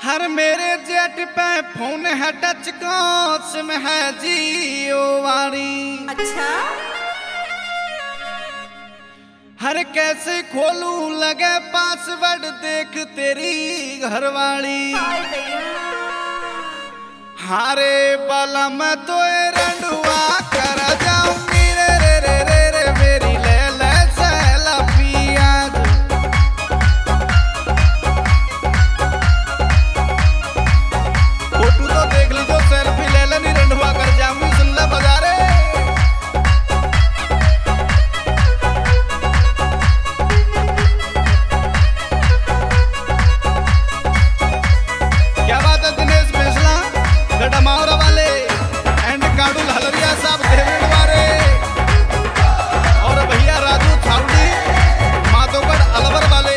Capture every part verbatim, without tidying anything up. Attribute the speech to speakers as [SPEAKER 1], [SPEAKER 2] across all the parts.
[SPEAKER 1] हर मेरे जेट पे फोन है टच का सिम है जियो वाली।
[SPEAKER 2] अच्छा
[SPEAKER 1] हर कैसे खोलूं लगे पासवर्ड देख तेरी घरवाली। हारे बाला मैं तो रंडुआ कर जाऊंगी रे रे रे रे रे मेरी ले ले सैला पिया। फोटो तो देख लीजो सेल्फी ले लेनी रंडुआ कर जाऊंगी सुन ले बाजारे। क्या बात है दिनेश बेसला गडमावरा वाले एंड काडू हलरिया साहब देवेड़ वाले और भैया राजू छावड़ी माधोगढ़ अलवर वाले।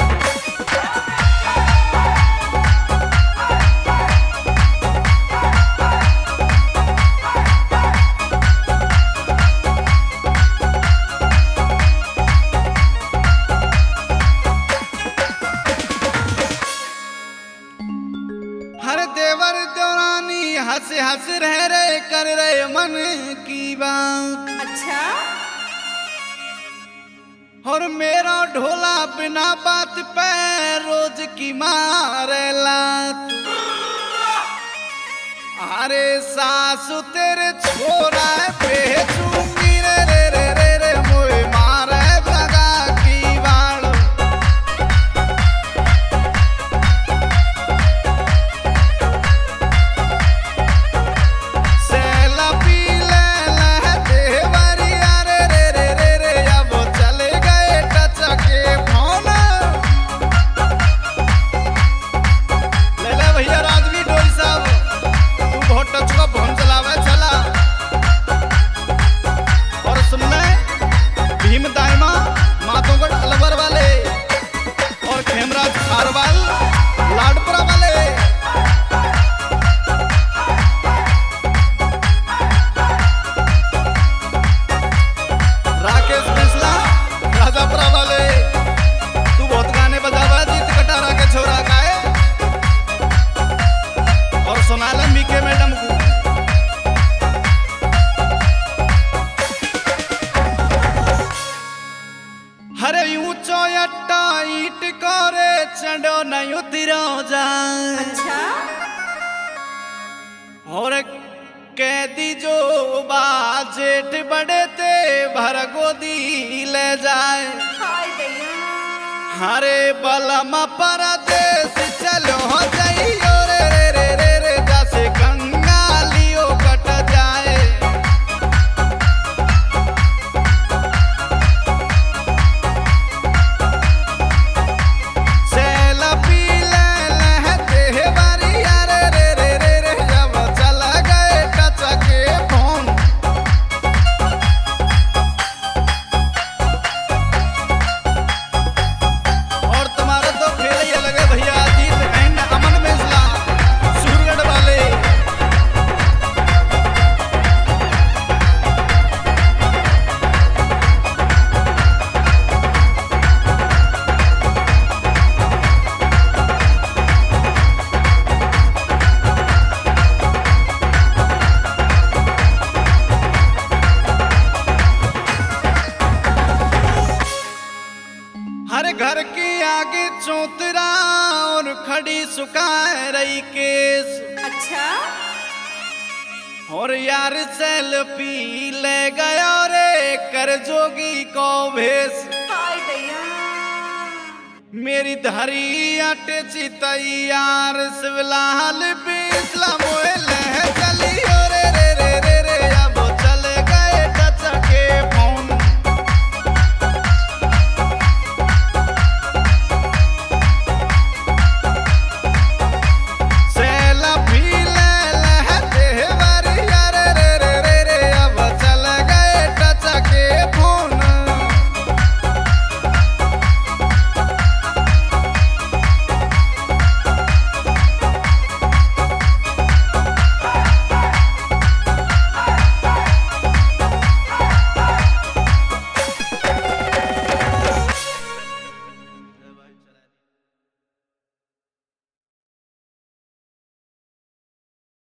[SPEAKER 1] हर देवर दौरानी हंस हंस रह रहे कर रहे मन की बात।
[SPEAKER 2] अच्छा
[SPEAKER 1] और मेरा ढोला बिना बात पे रोज की मारे लात। अरे सासु तेरे छोरा बेचूंगी रे रे रे रे रे मोए मारे भगा की बाड़। सेला पी ले ले देवरिया रे रे रे रे रे अब चले गए टच के फोन। ले ले भैया राजवी डोई साहब तू बहुत टच का फोन चलावे चला। और सुनने भीम दाइमा माधोगढ़ अलवर वाले और खेमराज खारवाल लाडपुरा वाले। राकेश बिस्ला राजापुरा वाले तू बहुत गाने बजावा जीत कटारा के छोरा का है। और सोनाला मीके मैडम को हरे ऊंचो अट्टा ईट करे चंडो नहीं उतरो जाए।
[SPEAKER 2] अच्छा
[SPEAKER 1] और कैदी जो बाजेठ बड़े ते भर गोदी ले जाए।
[SPEAKER 2] हाय दैया
[SPEAKER 1] हरे बलम परदेश चलो जाइयो रे रे रे रे रे जैसे कंगालियो कट जाए। सेला पी ले ले देवरिया रे रे रे रे रे जब चला गए टच के फोन। और तुम्हारा तो खेल ही अलग है भैया अजीत एंड अमन बेसला सूरगढ़ वाले। हर घर के आगे चौतरा और खड़ी सुखाए रही केस।
[SPEAKER 2] अच्छा
[SPEAKER 1] और यार सेल्फी ले गया रे कर जोगी को भेस।
[SPEAKER 2] हाय दैया
[SPEAKER 1] मेरी धरी अटे तैयार शिवलाल पे